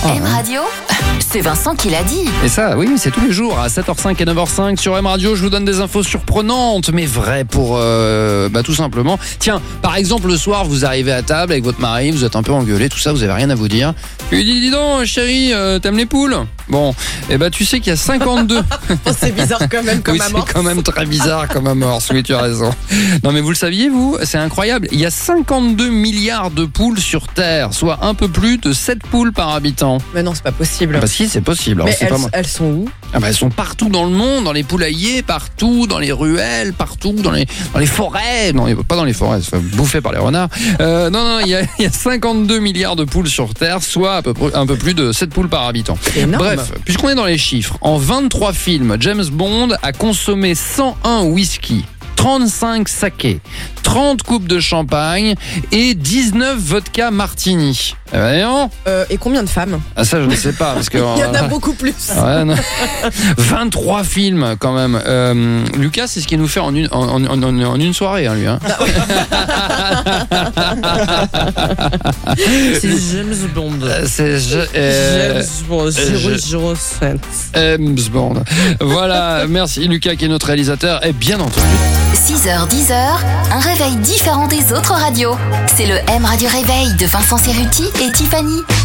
M Radio, c'est Vincent qui l'a dit. Et ça, oui, c'est tous les jours à 7h05 et 9h05 sur M Radio. Je vous donne des infos surprenantes, mais vraies pour tout simplement. Tiens, par exemple, le soir, vous arrivez à table avec votre mari, vous êtes un peu engueulé, tout ça, vous avez rien à vous dire. Il lui dit, dis donc, chérie, t'aimes les poules ? Bon, tu sais qu'il y a 52. C'est bizarre quand même comme amorce. C'est quand même très bizarre comme amorce, oui, tu as raison. Non, mais vous le saviez, vous ? C'est incroyable. Il y a 52 milliards de poules sur Terre, soit un peu plus de 7 poules par habitant. Mais non, c'est pas possible. Bah si, c'est possible. Alors, Mais c'est pas moi. elles sont où ? Elles sont partout dans le monde, dans les poulaillers, partout, dans les ruelles, partout, dans les forêts. Non, pas dans les forêts, c'est bouffé par les renards. Non, il y a 52 milliards de poules sur Terre, soit un peu plus de 7 poules par habitant. Énorme. Bref, puisqu'on est dans les chiffres, en 23 films, James Bond a consommé 101 whisky, 35 sakés, 30 coupes de champagne et 19 vodka martini. Eh ben non. Et combien de femmes ? Ah, ça, je ne sais pas. Parce que, Il y en a beaucoup plus. Ouais, non. 23 films quand même. Lucas, c'est ce qu'il nous fait en une soirée, hein, lui. Hein. C'est James Bond. James Bond, 007. James Bond. Voilà, merci Lucas qui est notre réalisateur. Et bien entendu. 6h, 10h, un réveil différent des autres radios. C'est le M Radio Réveil de Vincent Cerruti et Tiffany.